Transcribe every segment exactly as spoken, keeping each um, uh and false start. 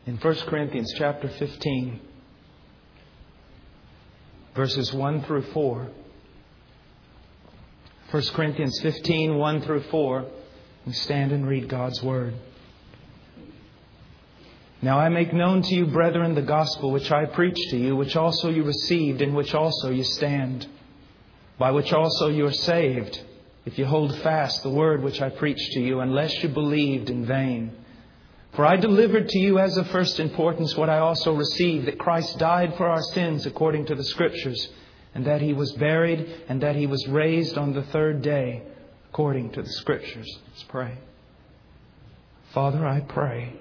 In First Corinthians chapter fifteen, verses one through four. First Corinthians fifteen, one through four. We stand and read God's Word. Now I make known to you, brethren, the gospel which I preached to you, which also you received, in which also you stand, by which also you are saved, if you hold fast the word which I preached to you, unless you believed in vain. For I delivered to you as of first importance what I also received, that Christ died for our sins according to the Scriptures, and that He was buried, and that He was raised on the third day according to the Scriptures. Let's pray. Father, I pray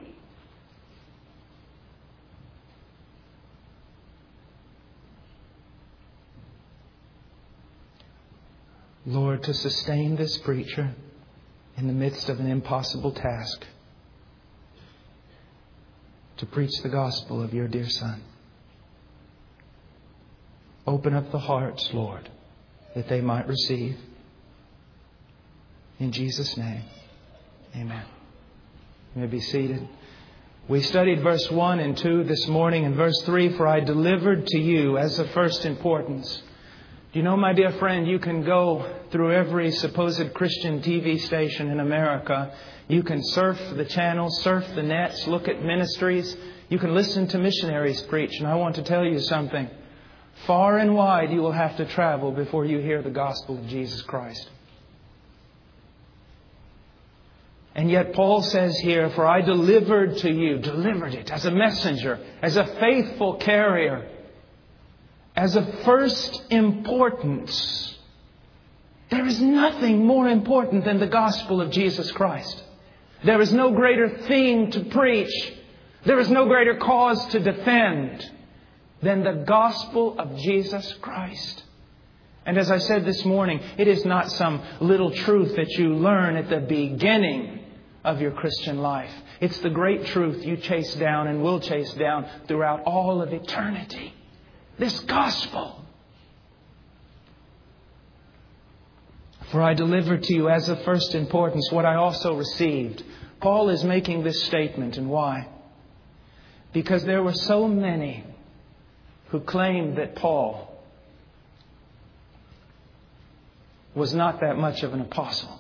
Lord, to sustain this preacher in the midst of an impossible task, to preach the gospel of your dear Son. Open up the hearts, Lord, that they might receive. In Jesus' name, amen. You may be seated. We studied verse one and two this morning, and verse three, for I delivered to you as of first importance. Do you know, my dear friend, you can go through every supposed Christian T V station in America. You can surf the channels, surf the nets, look at ministries. You can listen to missionaries preach. And I want to tell you something. Far and wide you will have to travel before you hear the gospel of Jesus Christ. And yet Paul says here, for I delivered to you, delivered it as a messenger, as a faithful carrier, as of first importance. There is nothing more important than the gospel of Jesus Christ. There is no greater thing to preach. There is no greater cause to defend than the gospel of Jesus Christ. And as I said this morning, it is not some little truth that you learn at the beginning of your Christian life. It's the great truth you chase down and will chase down throughout all of eternity. This gospel. For I delivered to you as of first importance what I also received. Paul is making this statement, and why? Because there were so many who claimed that Paul was not that much of an apostle.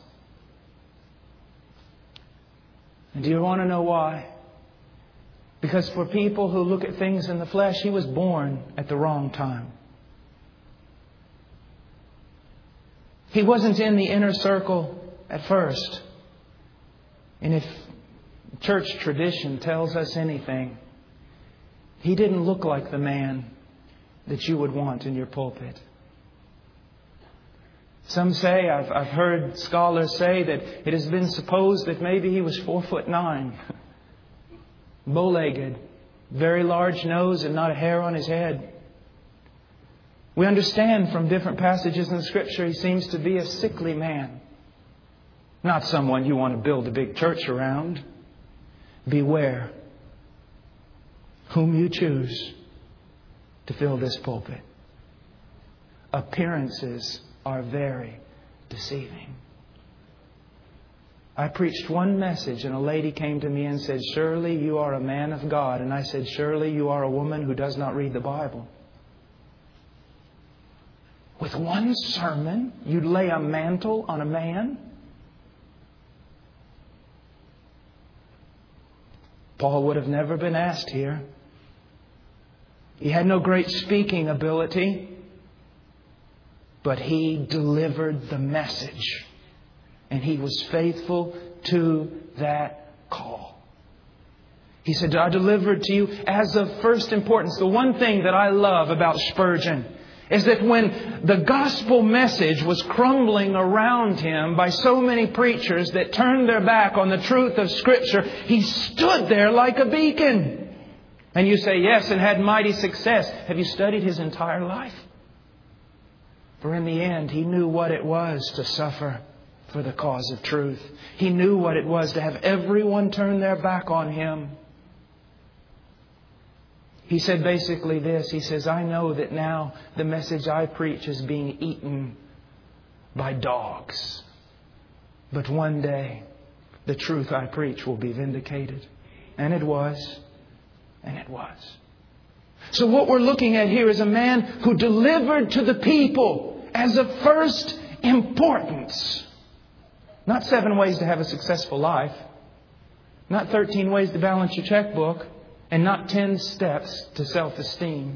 And do you want to know why? Because for people who look at things in the flesh, he was born at the wrong time. He wasn't in the inner circle at first. And if church tradition tells us anything, he didn't look like the man that you would want in your pulpit. Some say, I've, I've heard scholars say that it has been supposed that maybe he was four foot nine. Bow-legged, very large nose and not a hair on his head. We understand from different passages in the Scripture he seems to be a sickly man. Not someone you want to build a big church around. Beware whom you choose to fill this pulpit. Appearances are very deceiving. I preached one message and a lady came to me and said, surely you are a man of God. And I said, surely you are a woman who does not read the Bible. With one sermon, you'd lay a mantle on a man? Paul would have never been asked here. He had no great speaking ability, but he delivered the message. And he was faithful to that call. He said, I delivered to you as of first importance. The one thing that I love about Spurgeon is that when the gospel message was crumbling around him by so many preachers that turned their back on the truth of Scripture, he stood there like a beacon. And you say, yes, and had mighty success. Have you studied his entire life? For in the end, he knew what it was to suffer for the cause of truth. He knew what it was to have everyone turn their back on him. He said basically this. He says, I know that now the message I preach is being eaten by dogs. But one day the truth I preach will be vindicated. And it was. And it was. So what we're looking at here is a man who delivered to the people as of first importance. Not seven ways to have a successful life. Not thirteen ways to balance your checkbook. And not ten steps to self-esteem.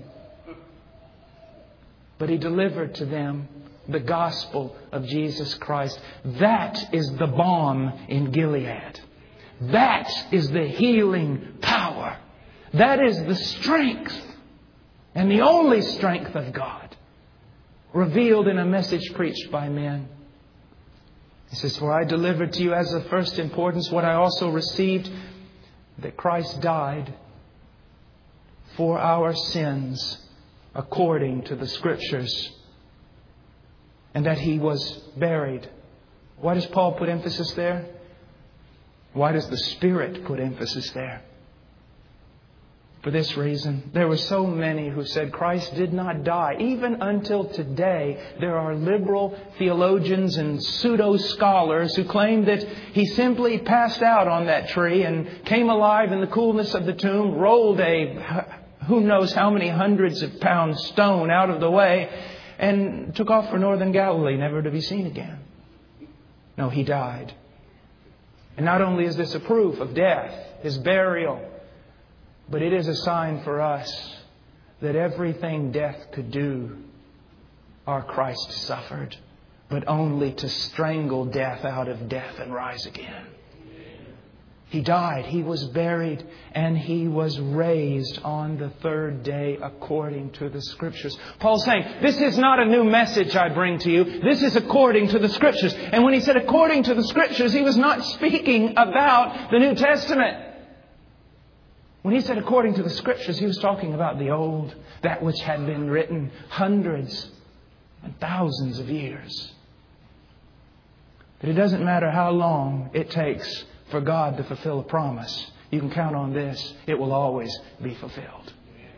But He delivered to them the gospel of Jesus Christ. That is the balm in Gilead. That is the healing power. That is the strength and the only strength of God revealed in a message preached by men. He says, for I delivered to you as of first importance what I also received, that Christ died for our sins according to the Scriptures, and that He was buried. Why does Paul put emphasis there? Why does the Spirit put emphasis there? For this reason, there were so many who said Christ did not die. Even until today, there are liberal theologians and pseudo-scholars who claim that He simply passed out on that tree and came alive in the coolness of the tomb, rolled a who knows how many hundreds of pound stone out of the way, and took off for northern Galilee, never to be seen again. No, He died. And not only is this a proof of death, His burial, but it is a sign for us that everything death could do, our Christ suffered, but only to strangle death out of death and rise again. He died, He was buried, and He was raised on the third day according to the Scriptures. Paul's saying, this is not a new message I bring to you. This is according to the Scriptures. And when he said according to the Scriptures, he was not speaking about the New Testament. When he said according to the Scriptures, he was talking about the old, that which had been written hundreds and thousands of years. But it doesn't matter how long it takes for God to fulfill a promise. You can count on this. It will always be fulfilled.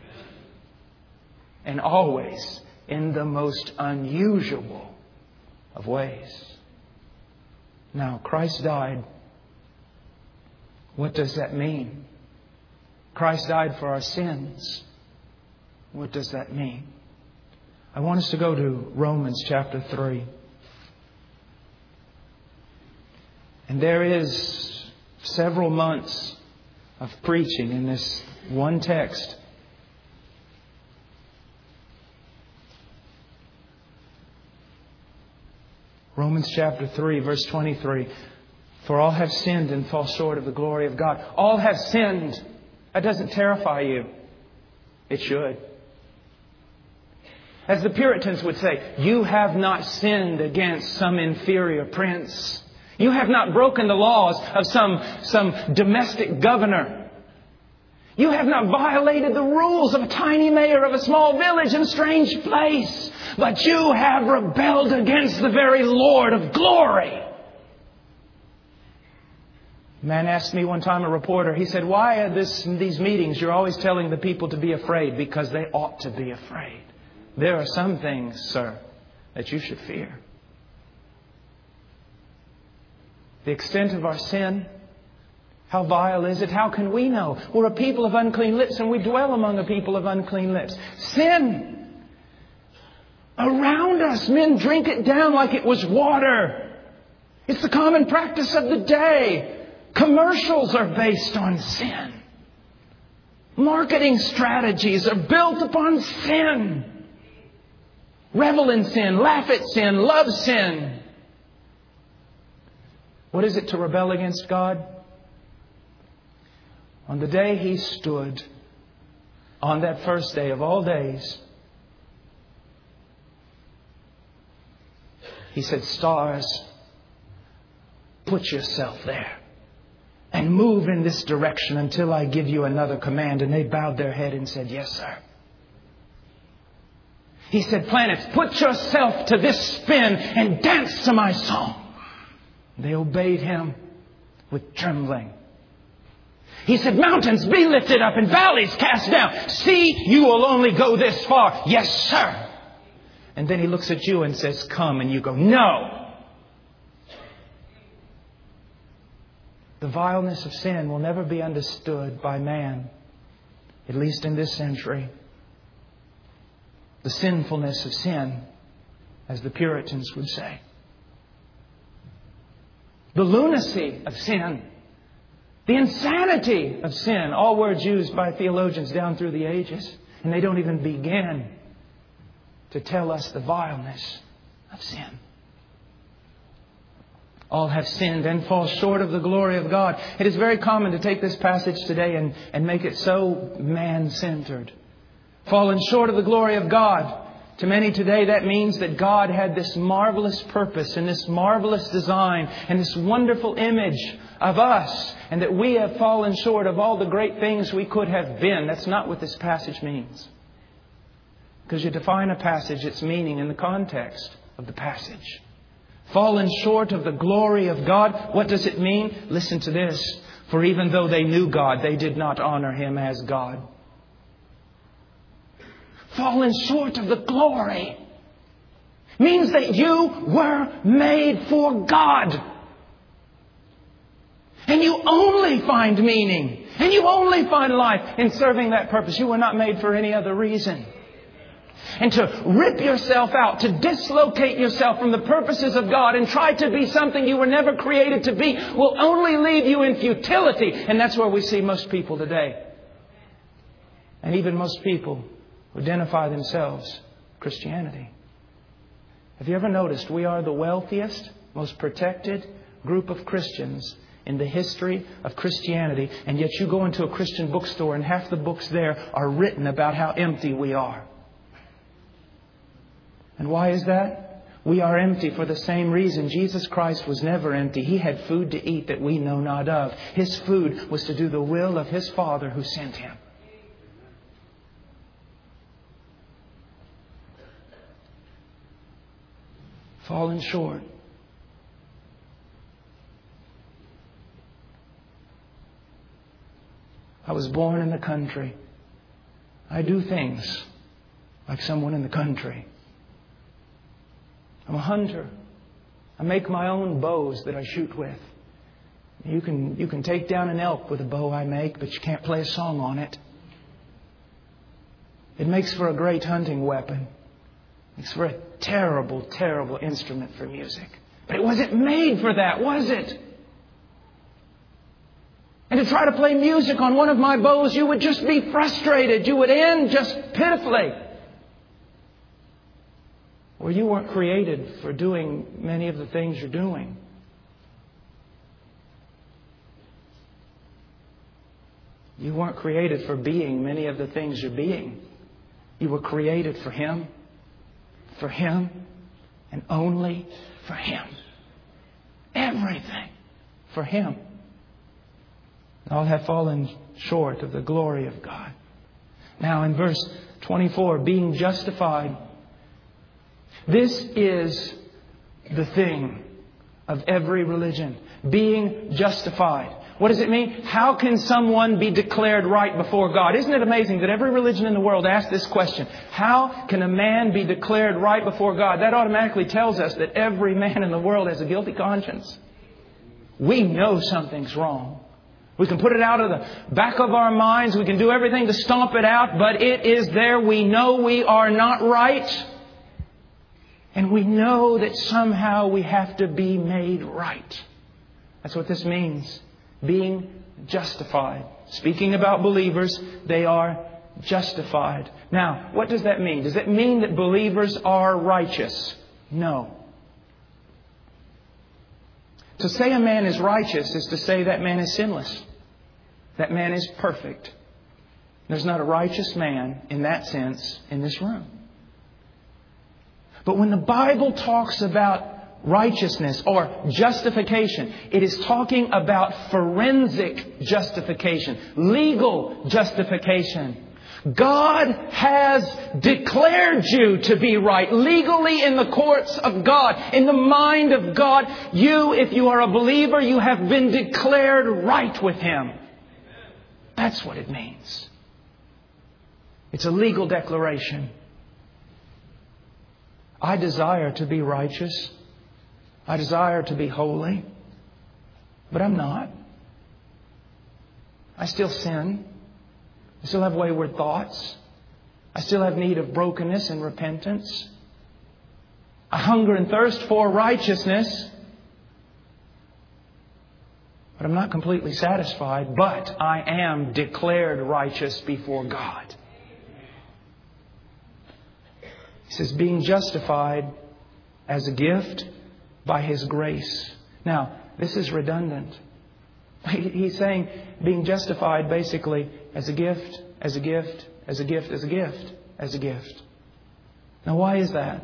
And always in the most unusual of ways. Now, Christ died. What does that mean? Christ died for our sins. What does that mean? I want us to go to Romans chapter three. And there is several months of preaching in this one text. Romans chapter three, verse twenty-three. For all have sinned and fall short of the glory of God. All have sinned. That doesn't terrify you. It should. As the Puritans would say, you have not sinned against some inferior prince. You have not broken the laws of some, some domestic governor. You have not violated the rules of a tiny mayor of a small village in a strange place. But you have rebelled against the very Lord of glory. A man asked me one time, a reporter, he said, why are this, in these meetings you're always telling the people to be afraid? Because they ought to be afraid. There are some things, sir, that you should fear. The extent of our sin, how vile is it? How can we know? We're a people of unclean lips and we dwell among a people of unclean lips. Sin around us, men drink it down like it was water. It's the common practice of the day. Commercials are based on sin. Marketing strategies are built upon sin. Revel in sin, laugh at sin, love sin. What is it to rebel against God? On the day He stood, on that first day of all days, He said, stars, put yourself there. And move in this direction until I give you another command. And they bowed their head and said, yes, sir. He said, planets, put yourself to this spin and dance to my song. They obeyed Him with trembling. He said, mountains, be lifted up and valleys cast down. See, you will only go this far. Yes, sir. And then He looks at you and says, come. And you go, no. The vileness of sin will never be understood by man at least in this century. The sinfulness of sin, as the Puritans would say. The lunacy of sin. The insanity of sin. All words used by theologians down through the ages. And they don't even begin to tell us the vileness of sin. All have sinned and fall short of the glory of God. It is very common to take this passage today and, and make it so man-centered. Fallen short of the glory of God. To many today, that means that God had this marvelous purpose and this marvelous design and this wonderful image of us, and that we have fallen short of all the great things we could have been. That's not what this passage means. Because you define a passage, its meaning in the context of the passage. Fallen short of the glory of God. What does it mean? Listen to this. For even though they knew God, they did not honor Him as God. Fallen short of the glory means that you were made for God. And you only find meaning. And you only find life in serving that purpose. You were not made for any other reason. And to rip yourself out, to dislocate yourself from the purposes of God and try to be something you were never created to be will only leave you in futility. And that's where we see most people today. And even most people who identify themselves Christianity. Have you ever noticed we are the wealthiest, most protected group of Christians in the history of Christianity, and yet you go into a Christian bookstore and half the books there are written about how empty we are. And why is that? We are empty for the same reason. Jesus Christ was never empty. He had food to eat that we know not of. His food was to do the will of His Father who sent Him. Fallen short. I was born in the country. I do things like someone in the country. I'm a hunter. I make my own bows that I shoot with. You can, you can take down an elk with a bow I make, but you can't play a song on it. It makes for a great hunting weapon. It makes for a terrible, terrible instrument for music. But it wasn't made for that, was it? And to try to play music on one of my bows, you would just be frustrated. You would end just pitifully. Or you weren't created for doing many of the things you're doing. You weren't created for being many of the things you're being. You were created for Him. For Him. And only for Him. Everything for Him. All have fallen short of the glory of God. Now in verse twenty-four, being justified. This is the thing of every religion. Being justified. What does it mean? How can someone be declared right before God? Isn't it amazing that every religion in the world asks this question? How can a man be declared right before God? That automatically tells us that every man in the world has a guilty conscience. We know something's wrong. We can put it out of the back of our minds. We can do everything to stomp it out, but it is there. We know we are not right. And we know that somehow we have to be made right. That's what this means. Being justified. Speaking about believers, they are justified. Now, what does that mean? Does it mean that believers are righteous? No. To say a man is righteous is to say that man is sinless. That man is perfect. There's not a righteous man in that sense in this room. But when the Bible talks about righteousness or justification, it is talking about forensic justification, legal justification. God has declared you to be right legally in the courts of God, in the mind of God. You, if you are a believer, you have been declared right with Him. That's what it means. It's a legal declaration. I desire to be righteous. I desire to be holy. But I'm not. I still sin. I still have wayward thoughts. I still have need of brokenness and repentance. I hunger and thirst for righteousness. But I'm not completely satisfied. But I am declared righteous before God. He says, being justified as a gift by His grace. Now, this is redundant. He's saying being justified basically as a gift, as a gift, as a gift, as a gift, as a gift. Now, why is that?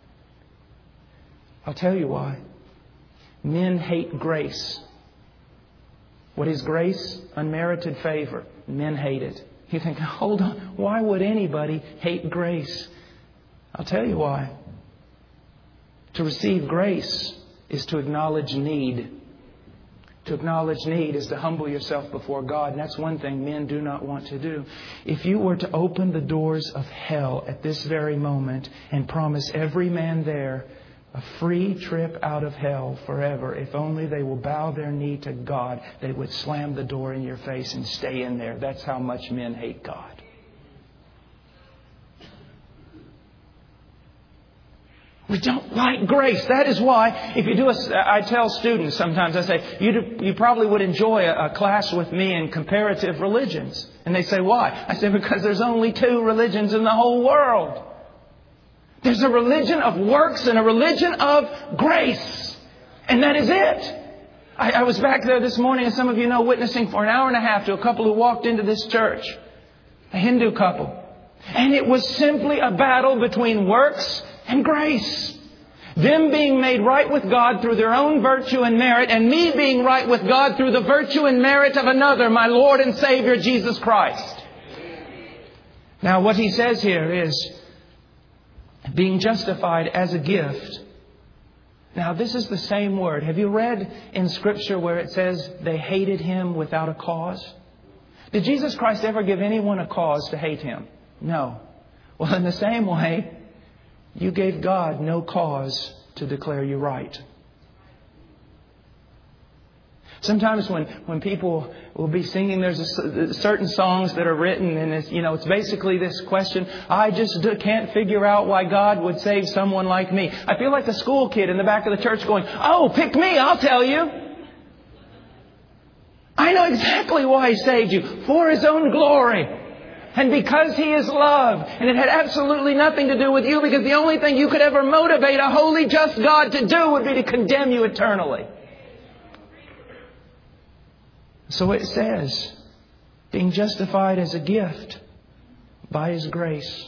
I'll tell you why. Men hate grace. What is grace? Unmerited favor. Men hate it. You think, hold on, why would anybody hate grace? I'll tell you why. To receive grace is to acknowledge need. To acknowledge need is to humble yourself before God. And that's one thing men do not want to do. If you were to open the doors of hell at this very moment and promise every man there a free trip out of hell forever, if only they will bow their knee to God, they would slam the door in your face and stay in there. That's how much men hate God. We don't like grace. That is why, if you do a, I tell students sometimes, I say, you, do, you probably would enjoy a, a class with me in comparative religions. And they say, why? I say, because there's only two religions in the whole world. There's a religion of works and a religion of grace. And that is it. I, I was back there this morning, as some of you know, witnessing for an hour and a half to a couple who walked into this church. A Hindu couple. And it was simply a battle between works and grace. Them being made right with God through their own virtue and merit, and me being right with God through the virtue and merit of another, my Lord and Savior, Jesus Christ. Now, what he says here is being justified as a gift. Now, this is the same word. Have you read in Scripture where it says they hated Him without a cause? Did Jesus Christ ever give anyone a cause to hate Him? No. Well, in the same way, you gave God no cause to declare you right. Sometimes when, when people will be singing, there's a, certain songs that are written, and it's, you know, it's basically this question, I just can't figure out why God would save someone like me. I feel like the school kid in the back of the church going, oh, pick me, I'll tell you. I know exactly why He saved you. For His own glory. And because He is love. And it had absolutely nothing to do with you, because the only thing you could ever motivate a holy, just God to do would be to condemn you eternally. So it says, being justified as a gift by His grace.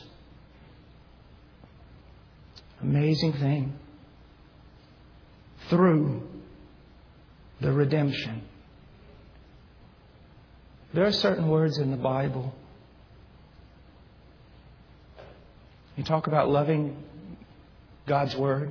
Amazing thing. Through the redemption. There are certain words in the Bible. You talk about loving God's Word.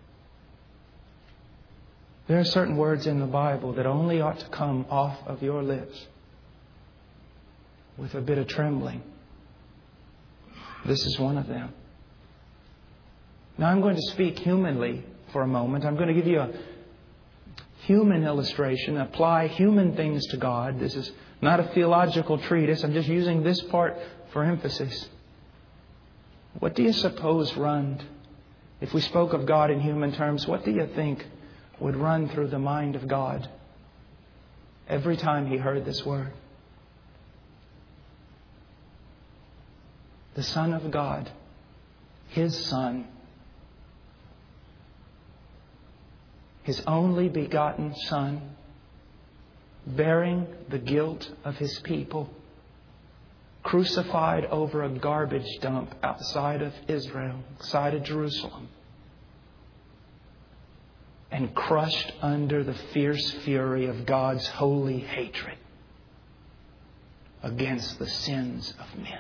There are certain words in the Bible that only ought to come off of your lips with a bit of trembling. This is one of them. Now I'm going to speak humanly for a moment. I'm going to give you a human illustration, apply human things to God. This is not a theological treatise. I'm just using this part for emphasis. What do you suppose run, if we spoke of God in human terms, what do you think would run through the mind of God every time He heard this word? The Son of God, His Son, His only begotten Son, bearing the guilt of His people, crucified over a garbage dump outside of Israel, outside of Jerusalem, and crushed under the fierce fury of God's holy hatred against the sins of men.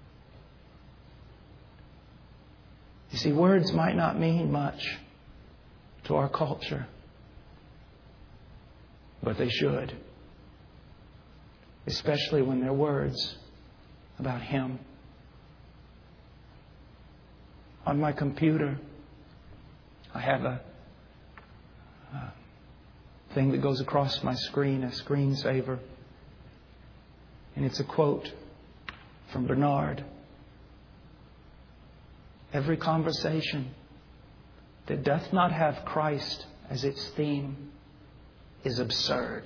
You see, words might not mean much to our culture, but they should, especially when they're words about Him. On my computer, I have a, a thing that goes across my screen, a screensaver. And it's a quote from Bernard. Every conversation that doth not have Christ as its theme is absurd.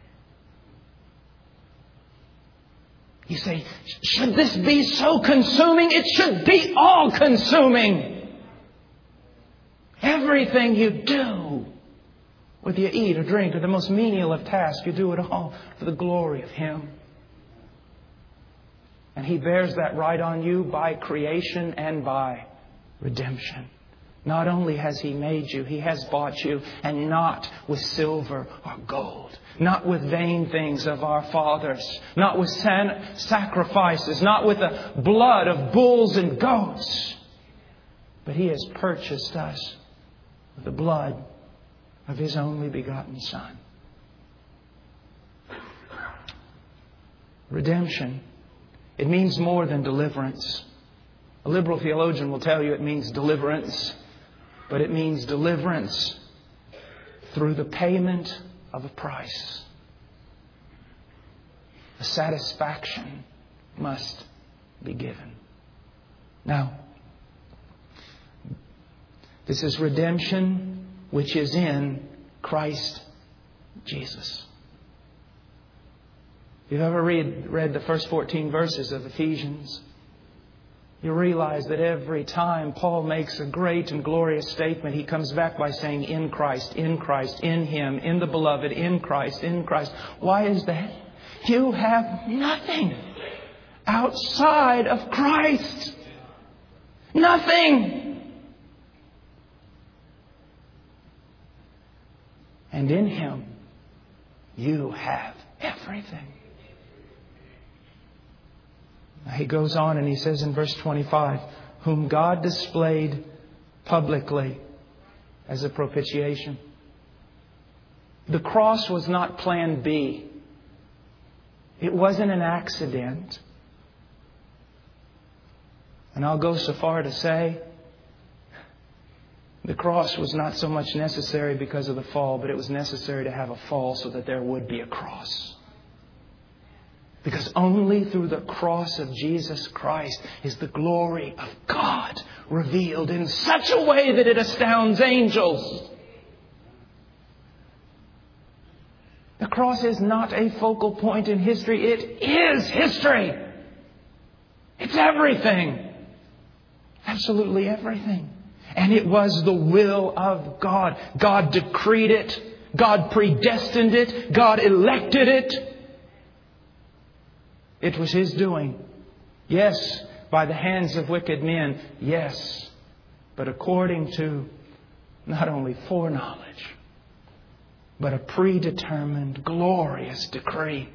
You say, should this be so consuming? It should be all consuming. Everything you do, whether you eat or drink or the most menial of tasks, you do it all for the glory of Him. And He bears that right on you by creation and by redemption. Not only has He made you, He has bought you, and not with silver or gold. Not with vain things of our fathers. Not with san- sacrifices. Not with the blood of bulls and goats. But He has purchased us with the blood of His only begotten Son. Redemption. It means more than deliverance. A liberal theologian will tell you it means deliverance. But it means deliverance through the payment of a price. A satisfaction must be given. Now, this is redemption which is in Christ Jesus. If you've ever read, read the first fourteen verses of Ephesians, you realize that every time Paul makes a great and glorious statement, he comes back by saying, in Christ, in Christ, in Him, in the Beloved, in Christ, in Christ. Why is that? You have nothing outside of Christ. Nothing. And in Him, you have everything. He goes on and he says in verse twenty-five, whom God displayed publicly as a propitiation. The cross was not plan B. It wasn't an accident. And I'll go so far to say the cross was not so much necessary because of the fall, but it was necessary to have a fall so that there would be a cross. Because only through the cross of Jesus Christ is the glory of God revealed in such a way that it astounds angels. The cross is not a focal point in history. It is history. It's everything. Absolutely everything. And it was the will of God. God decreed it. God predestined it. God elected it. It was His doing. Yes, by the hands of wicked men. Yes, but according to not only foreknowledge, but a predetermined, glorious decree.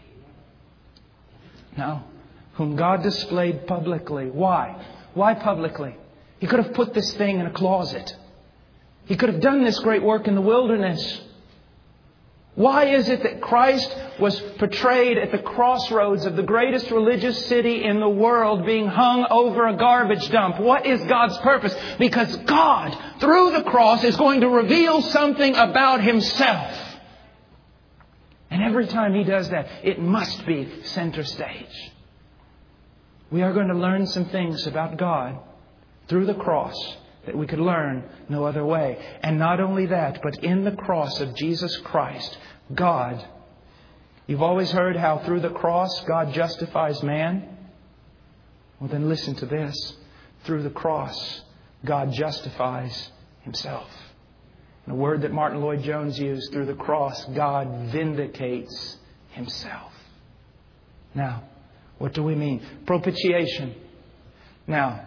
Now, whom God displayed publicly. Why? Why publicly? He could have put this thing in a closet. He could have done this great work in the wilderness. Why is it that Christ was portrayed at the crossroads of the greatest religious city in the world, being hung over a garbage dump? What is God's purpose? Because God, through the cross, is going to reveal something about Himself. And every time He does that, it must be center stage. We are going to learn some things about God through the cross that we could learn no other way. And not only that, but in the cross of Jesus Christ, God, you've always heard how through the cross God justifies man. Well, then listen to this. Through the cross, God justifies Himself. And a word that Martin Lloyd-Jones used, through the cross, God vindicates Himself. Now, what do we mean? Propitiation. Now,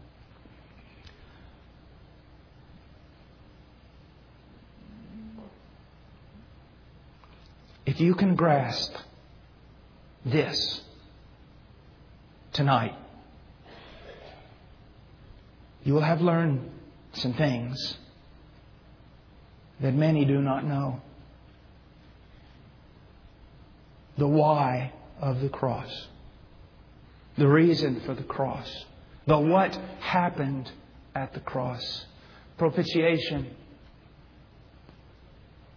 if you can grasp this tonight, you will have learned some things that many do not know. The why of the cross. The reason for the cross. The what happened at the cross. Propitiation.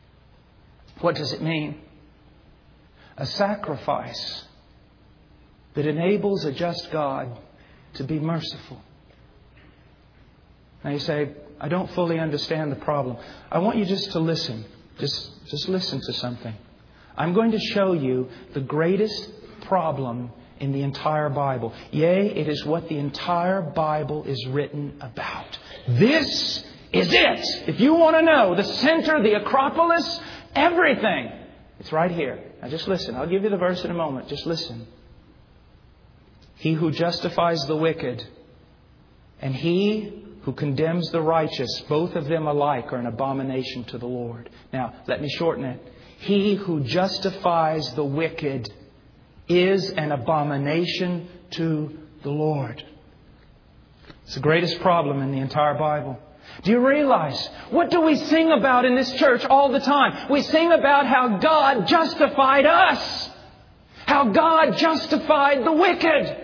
What does it mean? A sacrifice that enables a just God to be merciful. Now you say, I don't fully understand the problem. I want you just to listen. Just, just listen to something. I'm going to show you the greatest problem in the entire Bible. Yea, it is what the entire Bible is written about. This is it. If you want to know the center, the Acropolis, everything, it's right here. Now just listen. I'll give you the verse in a moment. Just listen. He who justifies the wicked and he who condemns the righteous, both of them alike are an abomination to the Lord. Now, let me shorten it. He who justifies the wicked is an abomination to the Lord. It's the greatest problem in the entire Bible. Do you realize, what do we sing about in this church all the time? We sing about how God justified us. How God justified the wicked.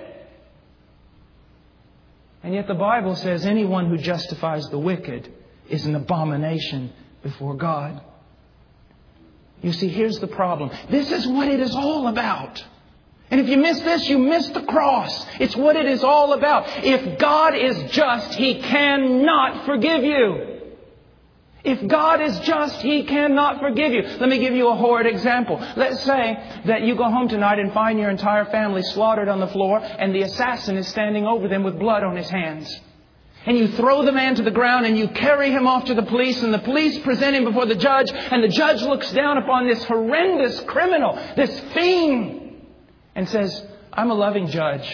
And yet the Bible says anyone who justifies the wicked is an abomination before God. You see, here's the problem. This is what it is all about. And if you miss this, you miss the cross. It's what it is all about. If God is just, He cannot forgive you. If God is just, He cannot forgive you. Let me give you a horrid example. Let's say that you go home tonight and find your entire family slaughtered on the floor and the assassin is standing over them with blood on his hands. And you throw the man to the ground and you carry him off to the police and the police present him before the judge and the judge looks down upon this horrendous criminal, this fiend, and says, I'm a loving judge.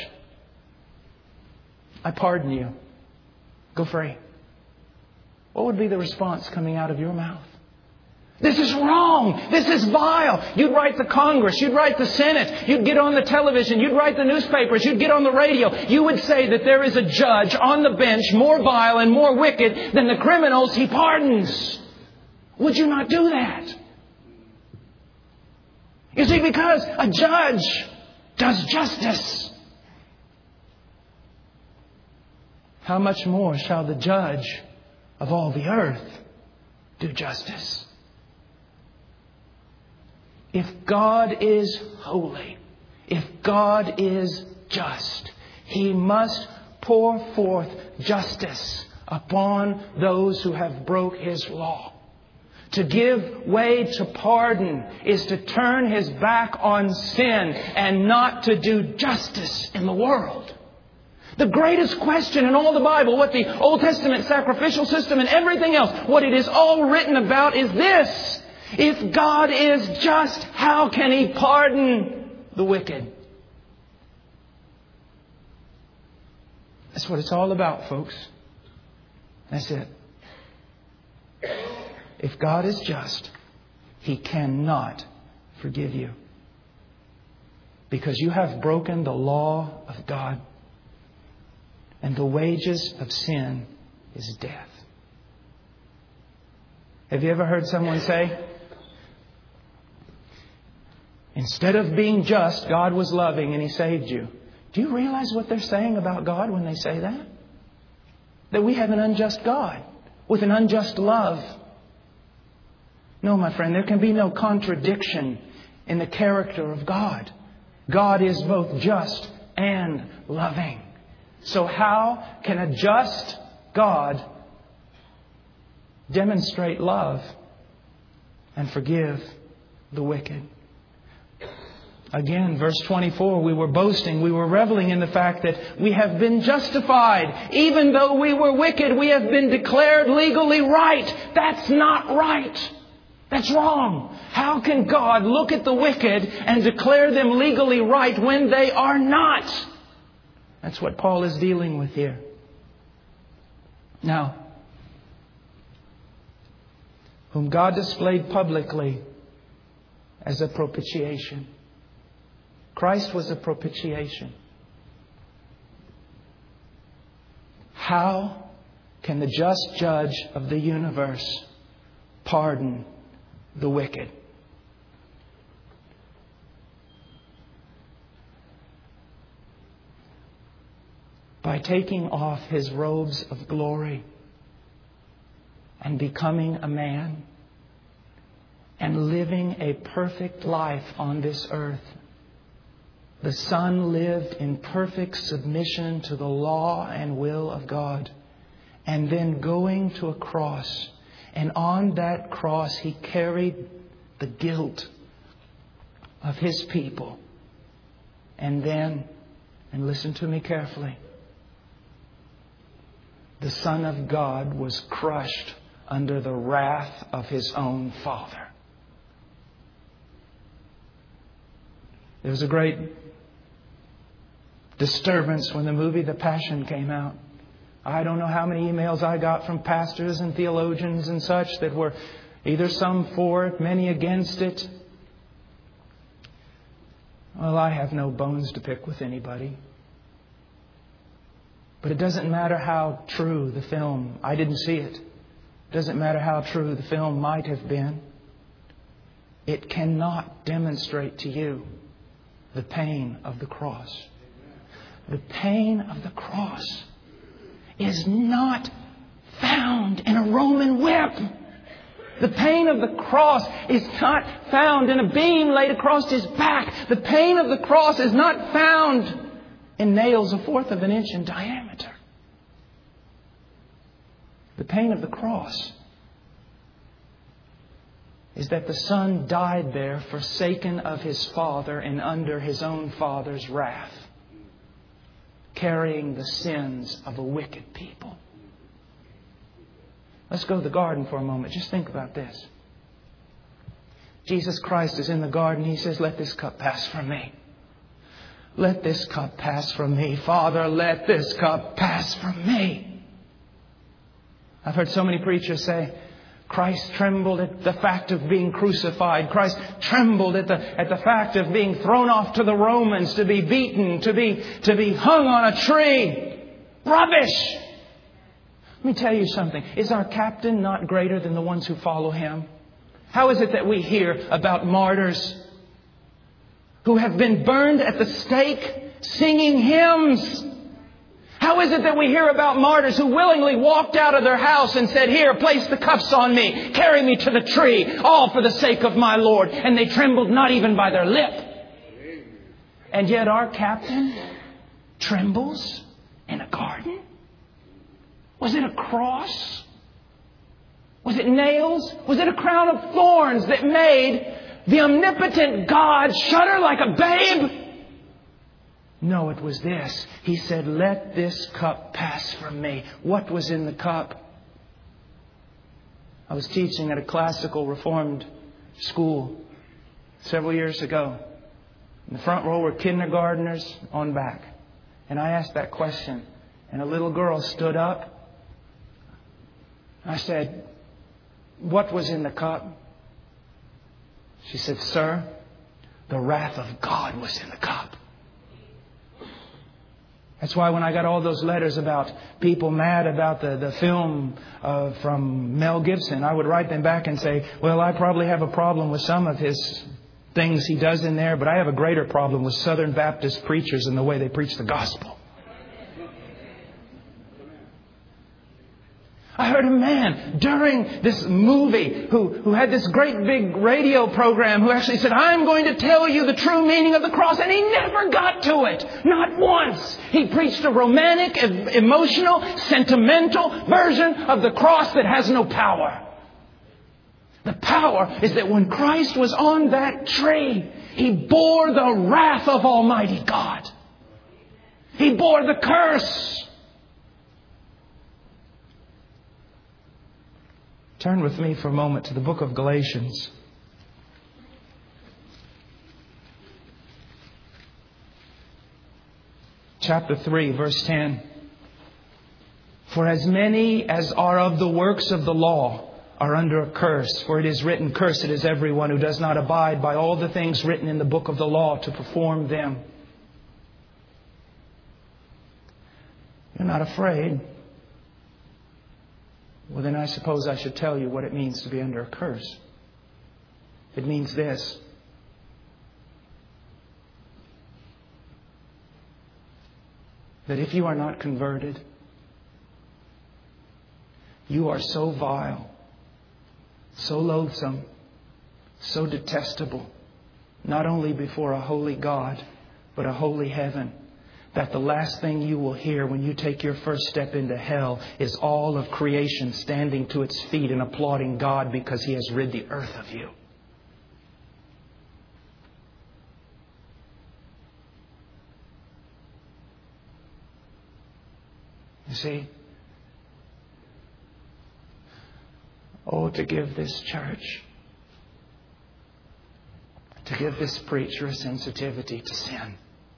I pardon you. Go free. What would be the response coming out of your mouth? This is wrong. This is vile. You'd write the Congress. You'd write the Senate. You'd get on the television. You'd write the newspapers. You'd get on the radio. You would say that there is a judge on the bench more vile and more wicked than the criminals He pardons. Would you not do that? You see, because a judge does justice, how much more shall the judge of all the earth do justice? If God is holy, if God is just, He must pour forth justice upon those who have broke His law. To give way to pardon is to turn His back on sin and not to do justice in the world. The greatest question in all the Bible, what the Old Testament sacrificial system and everything else, what it is all written about is this. If God is just, how can He pardon the wicked? That's what it's all about, folks. That's it. If God is just, He cannot forgive you. Because you have broken the law of God. And the wages of sin is death. Have you ever heard someone say, instead of being just, God was loving and He saved you? Do you realize what they're saying about God when they say that? That we have an unjust God with an unjust love. No, my friend, there can be no contradiction in the character of God. God is both just and loving. So how can a just God demonstrate love and forgive the wicked? Again, verse twenty-four, we were boasting, we were reveling in the fact that we have been justified. Even though we were wicked, we have been declared legally right. That's not right. That's wrong. How can God look at the wicked and declare them legally right when they are not? That's what Paul is dealing with here. Now, whom God displayed publicly as a propitiation. Christ was a propitiation. How can the just judge of the universe pardon the wicked? By taking off His robes of glory and becoming a man and living a perfect life on this earth. The Son lived in perfect submission to the law and will of God. And then going to a cross. And on that cross He carried the guilt of His people. And then, and listen to me carefully, the Son of God was crushed under the wrath of His own Father. There was a great disturbance when the movie The Passion came out. I don't know how many emails I got from pastors and theologians and such that were either some for it, many against it. Well, I have no bones to pick with anybody. But it doesn't matter how true the film, I didn't see it. It doesn't matter how true the film might have been. It cannot demonstrate to you the pain of the cross. The pain of the cross is not found in a Roman whip. The pain of the cross is not found in a beam laid across His back. The pain of the cross is not found in nails a fourth of an inch in diameter. The pain of the cross is that the Son died there forsaken of His Father and under His own Father's wrath, carrying the sins of a wicked people. Let's go to the garden for a moment. Just think about this. Jesus Christ is in the garden. He says, "Let this cup pass from me. Let this cup pass from me. Father, let this cup pass from me." I've heard so many preachers say, Christ trembled at the fact of being crucified. Christ trembled at the, at the fact of being thrown off to the Romans, to be beaten, to be, to be hung on a tree. Rubbish! Let me tell you something. Is our captain not greater than the ones who follow Him? How is it that we hear about martyrs who have been burned at the stake singing hymns? How is it that we hear about martyrs who willingly walked out of their house and said, "Here, place the cuffs on me, carry me to the tree, all for the sake of my Lord," and they trembled not even by their lip? And yet our captain trembles in a garden? Was it a cross? Was it nails? Was it a crown of thorns that made the omnipotent God shudder like a babe? No, it was this. He said, "Let this cup pass from me." What was in the cup? I was teaching at a classical Reformed school several years ago. In the front row were kindergartners on back. And I asked that question. And a little girl stood up. I said, "What was in the cup?" She said, "Sir, the wrath of God was in the cup." That's why when I got all those letters about people mad about the, the film uh, from Mel Gibson, I would write them back and say, "Well, I probably have a problem with some of his things he does in there, but I have a greater problem with Southern Baptist preachers and the way they preach the gospel." I heard a man during this movie who, who had this great big radio program who actually said, "I'm going to tell you the true meaning of the cross." And he never got to it. Not once. He preached a romantic, emotional, sentimental version of the cross that has no power. The power is that when Christ was on that tree, He bore the wrath of Almighty God. He bore the curse. Turn with me for a moment to the book of Galatians. Chapter three, verse ten. "For as many as are of the works of the law are under a curse. For it is written, 'Cursed is everyone who does not abide by all the things written in the book of the law to perform them.'" You're not afraid? Well, then I suppose I should tell you what it means to be under a curse. It means this. That if you are not converted, you are so vile, so loathsome, so detestable, not only before a holy God, but a holy heaven. That the last thing you will hear when you take your first step into hell is all of creation standing to its feet and applauding God because He has rid the earth of you. You see? Oh, to give this church, to give this preacher a sensitivity to sin.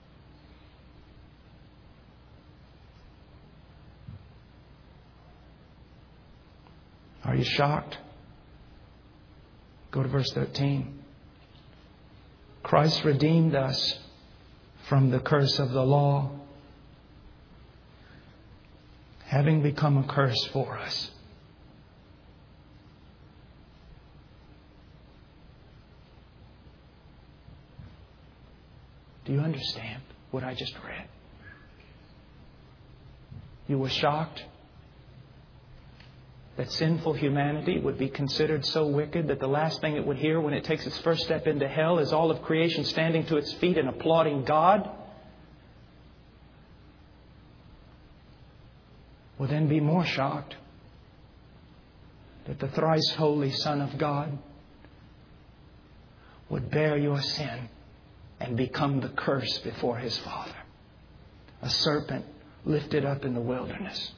Are you shocked? Go to verse thirteen. Christ redeemed us from the curse of the law, having become a curse for us. Do you understand what I just read? You were shocked that sinful humanity would be considered so wicked that the last thing it would hear when it takes its first step into hell is all of creation standing to its feet and applauding God? Well, then be more shocked that the thrice holy Son of God would bear your sin and become the curse before His Father. A serpent lifted up in the wilderness.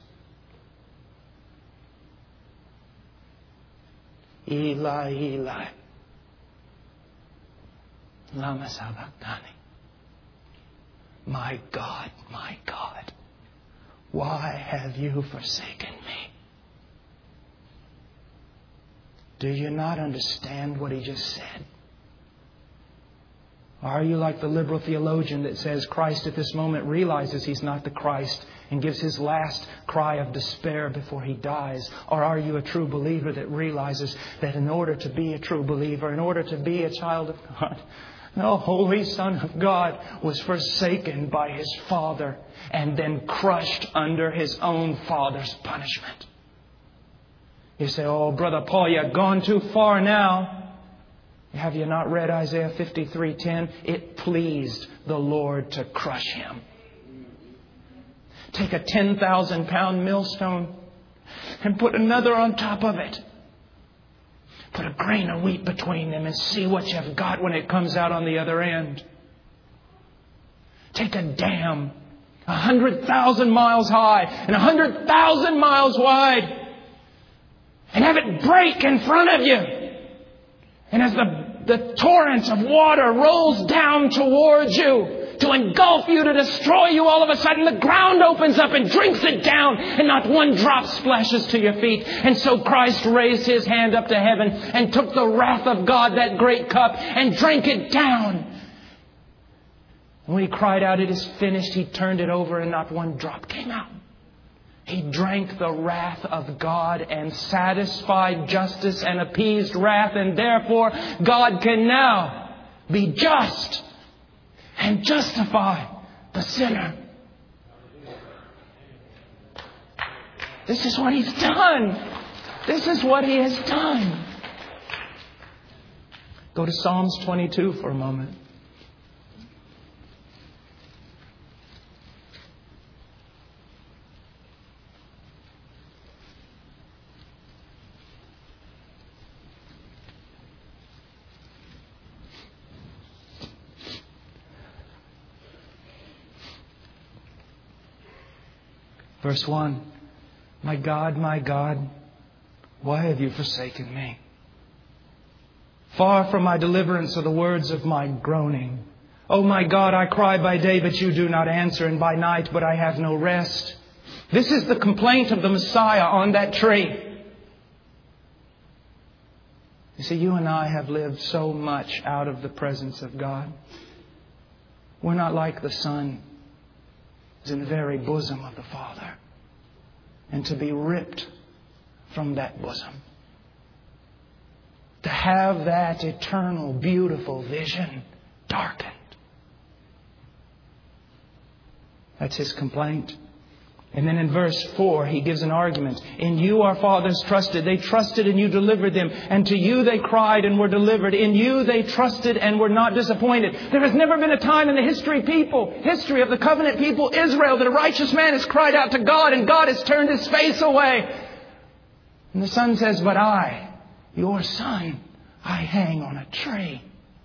Eli, Eli, lama sabachthani. My God, my God, why have you forsaken me? Do you not understand what He just said? Are you like the liberal theologian that says Christ at this moment realizes He's not the Christ and gives His last cry of despair before He dies? Or are you a true believer that realizes that in order to be a true believer, in order to be a child of God, the Holy Son of God was forsaken by His Father and then crushed under His own Father's punishment? You say, oh, Brother Paul, you've gone too far now. Have you not read Isaiah fifty-three ten? It pleased the Lord to crush Him. Take a ten thousand pound millstone and put another on top of it. Put a grain of wheat between them and see what you've got when it comes out on the other end. Take a dam a hundred thousand miles high and a hundred thousand miles wide and have it break in front of you. And as the, the torrent of water rolls down towards you to engulf you, to destroy you, all of a sudden the ground opens up and drinks it down and not one drop splashes to your feet. And so Christ raised His hand up to heaven and took the wrath of God, that great cup, and drank it down. And when He cried out, "It is finished," He turned it over and not one drop came out. He drank the wrath of God and satisfied justice and appeased wrath. And therefore, God can now be just and justify the sinner. This is what He's done. This is what He has done. Go to Psalms twenty-two for a moment. Verse one, "My God, my God, why have you forsaken me? Far from my deliverance are the words of my groaning. Oh my God, I cry by day, but you do not answer, and by night, but I have no rest." This is the complaint of the Messiah on that tree. You see, you and I have lived so much out of the presence of God. We're not like the Son. Is in the very bosom of the Father. And to be ripped from that bosom. To have that eternal, beautiful vision darkened. That's His complaint. And then in verse four, he gives an argument. In you our fathers trusted. They trusted and you delivered them. And to you they cried and were delivered. In you they trusted and were not disappointed. There has never been a time in the history people, history of the covenant people, Israel, that a righteous man has cried out to God and God has turned His face away. And the son says, but I, your son, I hang on a tree.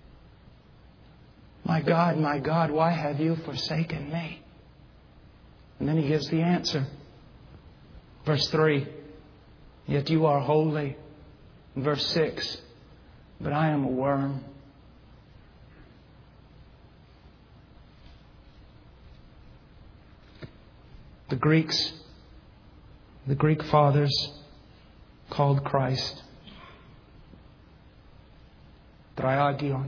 My God, my God, why have you forsaken me? And then he gives the answer. Verse three, yet you are holy. And verse six, but I am a worm. The Greeks, the Greek fathers called Christ Triagion,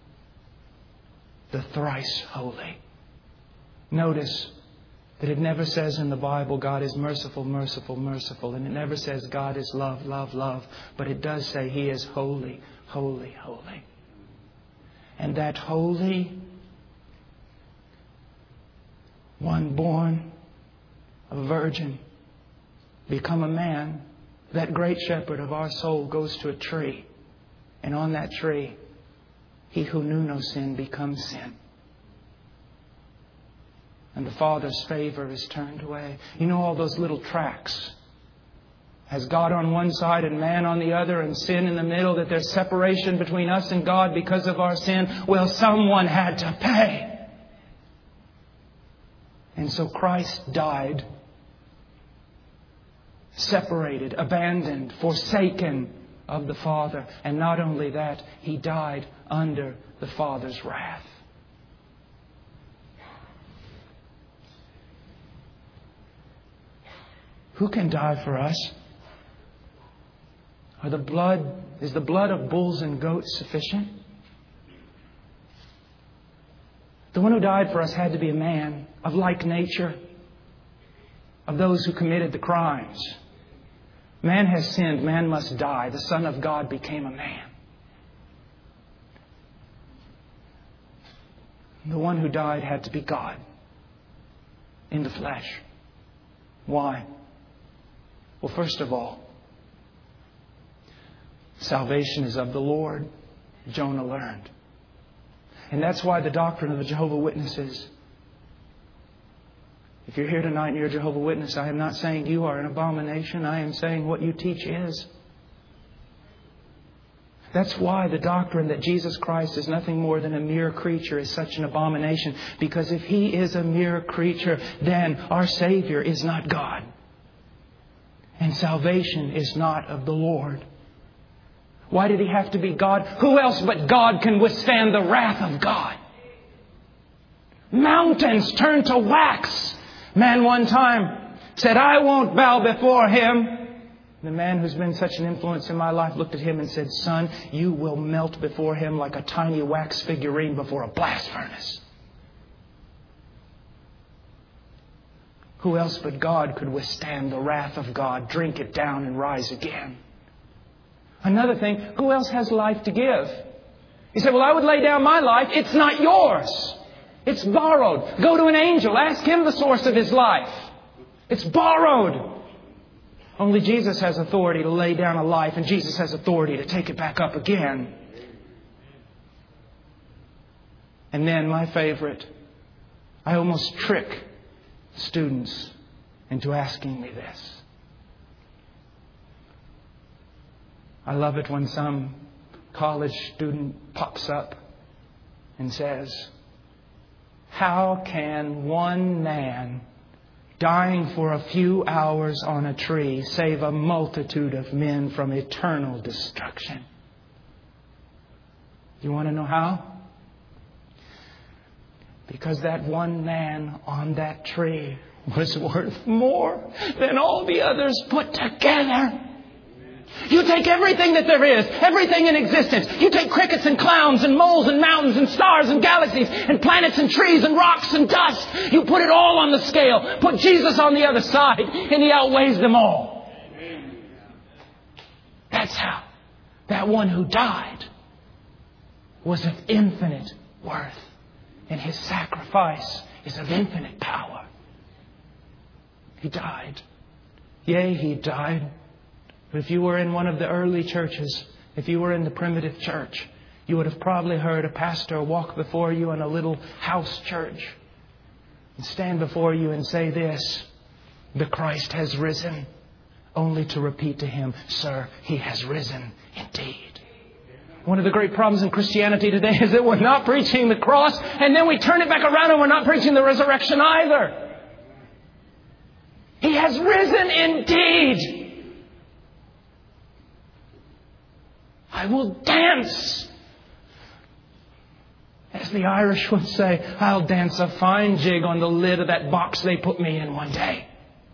the thrice holy. Notice that it never says in the Bible God is merciful, merciful, merciful. And it never says God is love, love, love. But it does say He is holy, holy, holy. And that holy one born of a virgin, become a man, that great shepherd of our soul goes to a tree. And on that tree, He who knew no sin becomes sin. And the Father's favor is turned away. You know all those little tracks. Has God on one side and man on the other and sin in the middle, that there's separation between us and God because of our sin? Well, someone had to pay. And so Christ died, separated, abandoned, forsaken of the Father. And not only that, He died under the Father's wrath. Who can die for us? Are the blood, is the blood of bulls and goats sufficient? The one who died for us had to be a man of like nature, of those who committed the crimes. Man has sinned, man must die. The Son of God became a man. The one who died had to be God in the flesh. Why? Well, first of all, salvation is of the Lord, Jonah learned. And that's why the doctrine of the Jehovah's Witnesses. If you're here tonight and you're a Jehovah's Witness, I am not saying you are an abomination. I am saying what you teach is. That's why the doctrine that Jesus Christ is nothing more than a mere creature is such an abomination. Because if He is a mere creature, then our Savior is not God. And salvation is not of the Lord. Why did He have to be God? Who else but God can withstand the wrath of God? Mountains turn to wax. Man one time said, I won't bow before Him. The man who's been such an influence in my life looked at him and said, son, you will melt before Him like a tiny wax figurine before a blast furnace. Who else but God could withstand the wrath of God, drink it down and rise again? Another thing, who else has life to give? He said, well, I would lay down my life. It's not yours. It's borrowed. Go to an angel. Ask him the source of his life. It's borrowed. Only Jesus has authority to lay down a life, and Jesus has authority to take it back up again. And then my favorite, I almost trick students into asking me this. I love it when some college student pops up and says, how can one man dying for a few hours on a tree save a multitude of men from eternal destruction? You want to know how? Because that one man on that tree was worth more than all the others put together. You take everything that there is, everything in existence. You take crickets and clowns and moles and mountains and stars and galaxies and planets and trees and rocks and dust. You put it all on the scale. Put Jesus on the other side and He outweighs them all. That's how that one who died was of infinite worth. And His sacrifice is of infinite power. He died. Yea, He died. But if you were in one of the early churches, if you were in the primitive church, you would have probably heard a pastor walk before you in a little house church and stand before you and say this: the Christ has risen, only to repeat to him, sir, He has risen indeed. One of the great problems in Christianity today is that we're not preaching the cross, and then we turn it back around and we're not preaching the resurrection either. He has risen indeed. I will dance. As the Irish would say, I'll dance a fine jig on the lid of that box they put me in one day.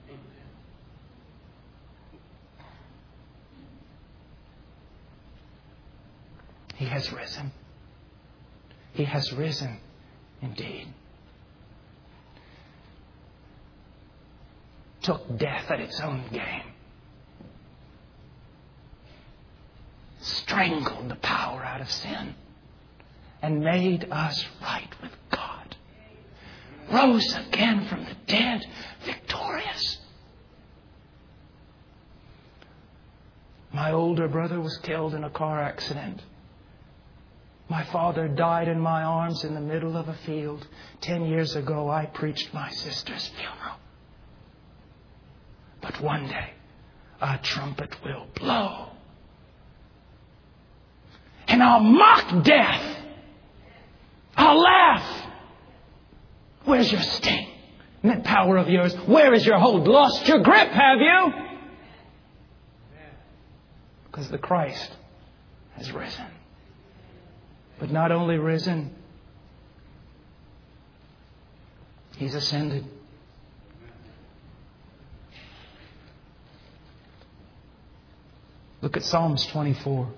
He has risen. He has risen indeed. Took death at its own game. Strangled the power out of sin. And made us right with God. Rose again from the dead, victorious. My older brother was killed in a car accident. My father died in my arms in the middle of a field. Ten years ago, I preached my sister's funeral. But one day, a trumpet will blow. And I'll mock death. I'll laugh. Where's your sting? And that power of yours, where is your hold? Lost your grip, have you? Because the Christ has risen. But not only risen, He's ascended. Look at Psalms twenty-four.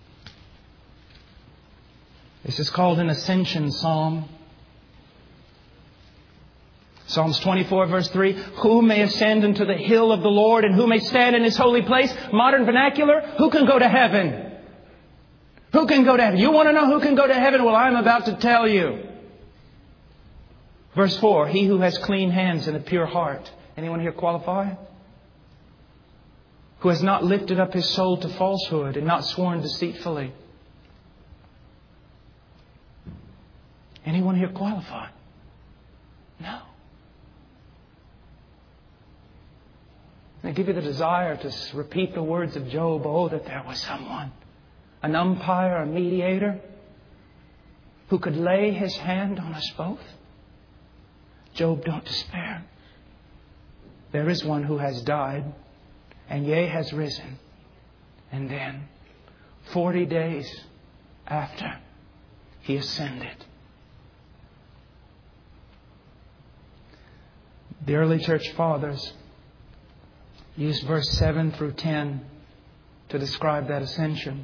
This is called an ascension psalm. Psalms twenty-four verse three. Who may ascend into the hill of the Lord, and who may stand in His holy place? Modern vernacular. Who can go to heaven? Who can go to heaven? You want to know who can go to heaven? Well, I'm about to tell you. Verse four. He who has clean hands and a pure heart. Anyone here qualify? Who has not lifted up his soul to falsehood and not sworn deceitfully. Anyone here qualify? No. I give you the desire to repeat the words of Job. Oh, that there was someone, an umpire, a mediator, who could lay his hand on us both. Job, don't despair. There is one who has died, and yea, has risen. And then, forty days after, He ascended. The early church fathers used verse seven through ten to describe that ascension.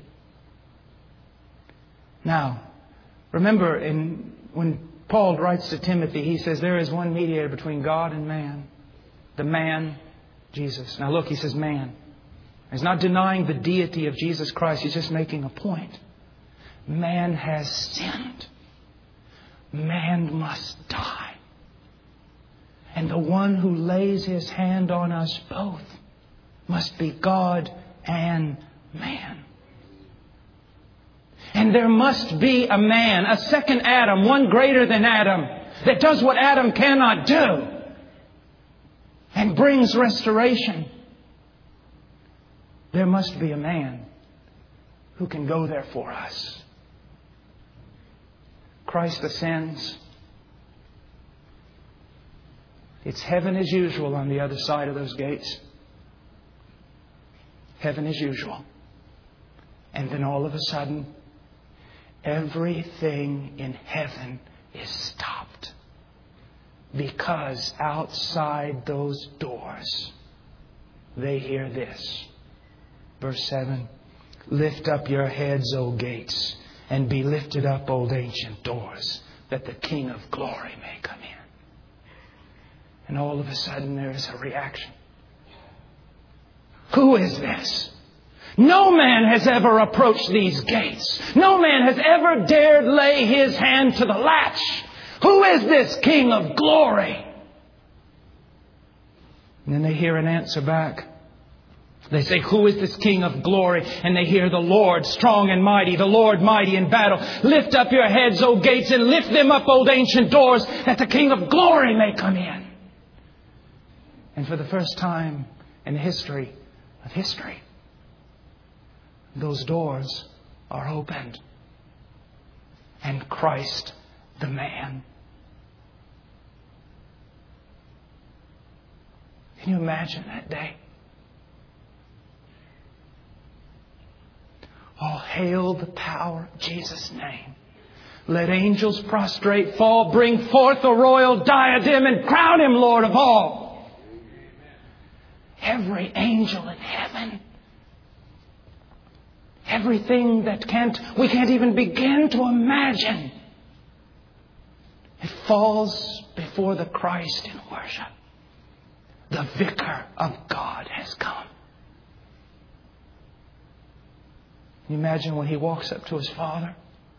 Now, remember in when Paul writes to Timothy, he says there is one mediator between God and man. The man, Jesus. Now look, he says man. He's not denying the deity of Jesus Christ. He's just making a point. Man has sinned. Man must die. And the one who lays His hand on us both must be God and man. And there must be a man, a second Adam, one greater than Adam, that does what Adam cannot do and brings restoration. There must be a man who can go there for us. Christ ascends. It's heaven as usual on the other side of those gates. Heaven as usual. And then all of a sudden, everything in heaven is stopped. Because outside those doors, they hear this. Verse seven. Lift up your heads, O gates, and be lifted up, old ancient doors, that the King of glory may come in. And all of a sudden there is a reaction. Who is this? No man has ever approached these gates. No man has ever dared lay his hand to the latch. Who is this King of glory? And then they hear an answer back. They say, who is this King of glory? And they hear the Lord strong and mighty, the Lord mighty in battle. Lift up your heads, O gates, and lift them up, O ancient doors, that the King of glory may come in. And for the first time in the history of history, those doors are opened. And Christ, the man. Can you imagine that day? Oh, hail the power of Jesus' name. Let angels prostrate fall. Bring forth the royal diadem and crown Him Lord of all. Every angel in heaven. Everything that can't, we can't even begin to imagine. It falls before the Christ in worship. The Vicar of God has come. Can you imagine when He walks up to His Father?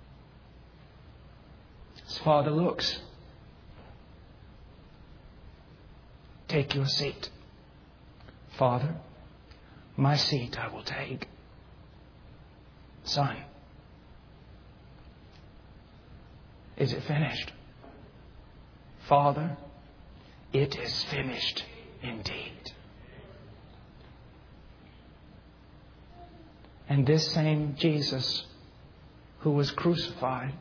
His Father looks. Take your seat. Father, my seat I will take. Son, is it finished? Father, it is finished indeed. And this same Jesus who was crucified,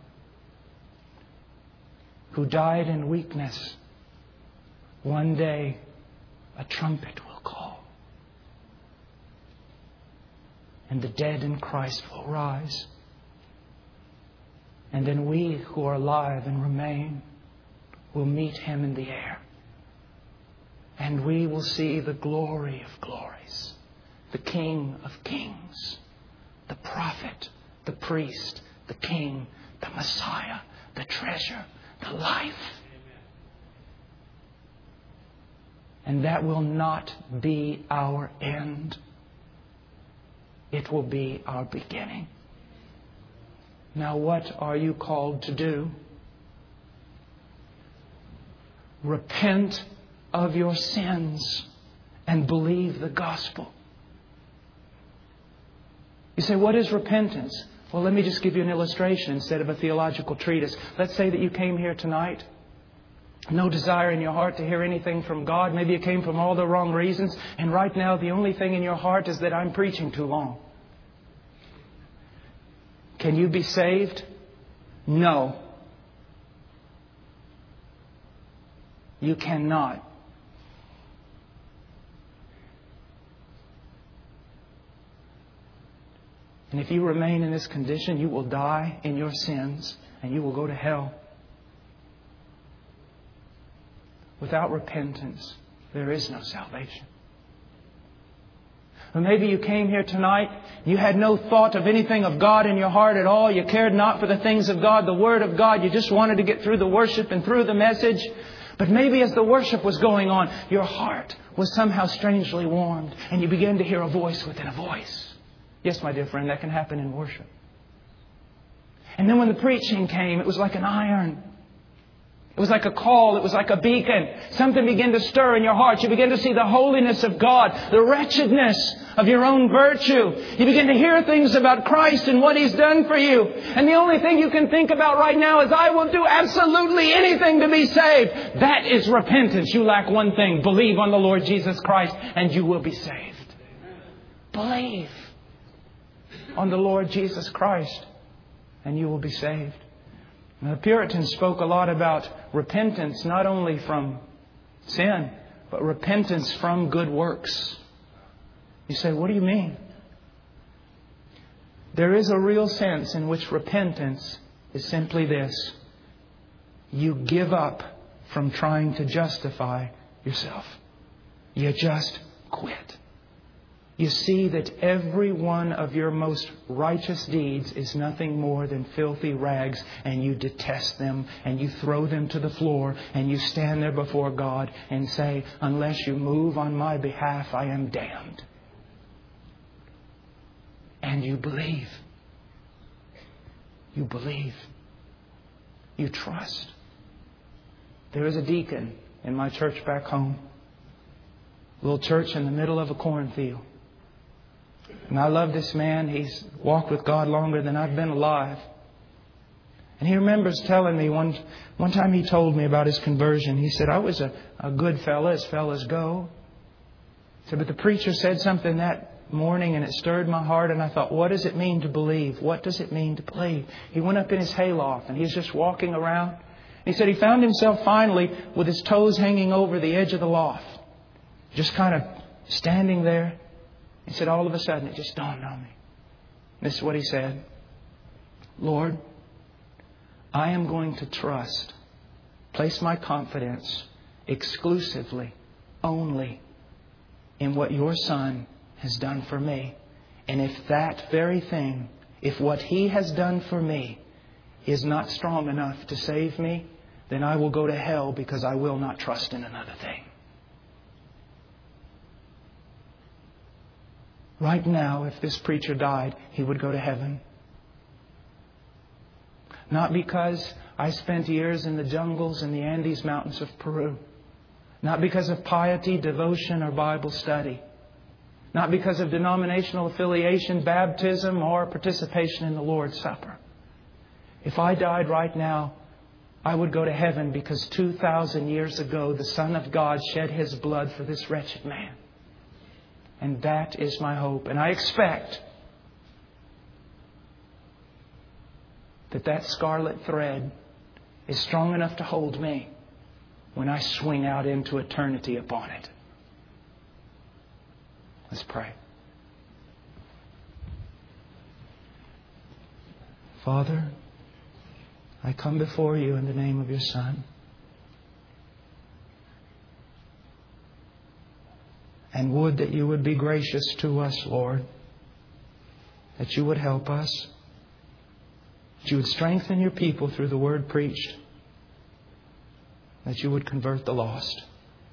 who died in weakness, one day a trumpet will call. And the dead in Christ will rise. And then we who are alive and remain will meet Him in the air. And we will see the glory of glories, the King of kings, the prophet, the priest, the king, the Messiah, the treasure, the life. And that will not be our end. It will be our beginning. Now, what are you called to do? Repent of your sins and believe the gospel. You say, what is repentance? Well, let me just give you an illustration instead of a theological treatise. Let's say that you came here tonight. No desire in your heart to hear anything from God. Maybe you came from all the wrong reasons. And right now the only thing in your heart is that I'm preaching too long. Can you be saved? No. You cannot. And if you remain in this condition, you will die in your sins and you will go to hell. Without repentance, there is no salvation. Or maybe you came here tonight, you had no thought of anything of God in your heart at all. You cared not for the things of God, the Word of God. You just wanted to get through the worship and through the message. But maybe as the worship was going on, your heart was somehow strangely warmed and you began to hear a voice within a voice. Yes, my dear friend, that can happen in worship. And then when the preaching came, it was like an iron. It was like a call. It was like a beacon. Something began to stir in your heart. You began to see the holiness of God, the wretchedness of your own virtue. You begin to hear things about Christ and what He's done for you. And the only thing you can think about right now is, I will do absolutely anything to be saved. That is repentance. You lack one thing. Believe on the Lord Jesus Christ and you will be saved. Believe on the Lord Jesus Christ and you will be saved. Now, the Puritans spoke a lot about repentance, not only from sin, but repentance from good works. You say, what do you mean? There is a real sense in which repentance is simply this. You give up from trying to justify yourself. You just quit. You see that every one of your most righteous deeds is nothing more than filthy rags, and you detest them and you throw them to the floor and you stand there before God and say, unless you move on my behalf, I am damned. And you believe. You believe. You trust. There is a deacon in my church back home Little church in the middle of a cornfield. And I love this man. He's walked with God longer than I've been alive. And he remembers telling me one one time he told me about his conversion. He said, I was a, a good fella as fellas go. He said, but the preacher said something that morning and it stirred my heart. And I thought, what does it mean to believe? What does it mean to believe? He went up in his hayloft and he's just walking around. He said he found himself finally with his toes hanging over the edge of the loft. Just kind of standing there. He said, all of a sudden it just dawned on me. This is what he said. Lord, I am going to trust, place my confidence exclusively, only in what your Son has done for me. And if that very thing, if what He has done for me is not strong enough to save me, then I will go to hell because I will not trust in another thing. Right now, if this preacher died, he would go to heaven. Not because I spent years in the jungles and the Andes Mountains of Peru. Not because of piety, devotion, or Bible study. Not because of denominational affiliation, baptism, or participation in the Lord's Supper. If I died right now, I would go to heaven because two thousand years ago, the Son of God shed His blood for this wretched man. And that is my hope. And I expect that that scarlet thread is strong enough to hold me when I swing out into eternity upon it. Let's pray. Father, I come before You in the name of Your Son. And would that You would be gracious to us, Lord. That You would help us. That You would strengthen Your people through the word preached. That You would convert the lost.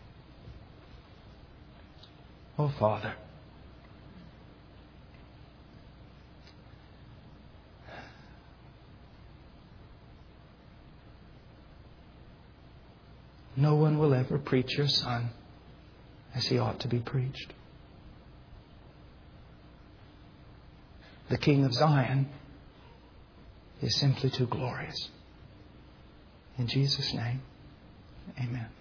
Oh, Father. No one will ever preach Your Son as He ought to be preached. The King of Zion is simply too glorious. In Jesus' name, amen.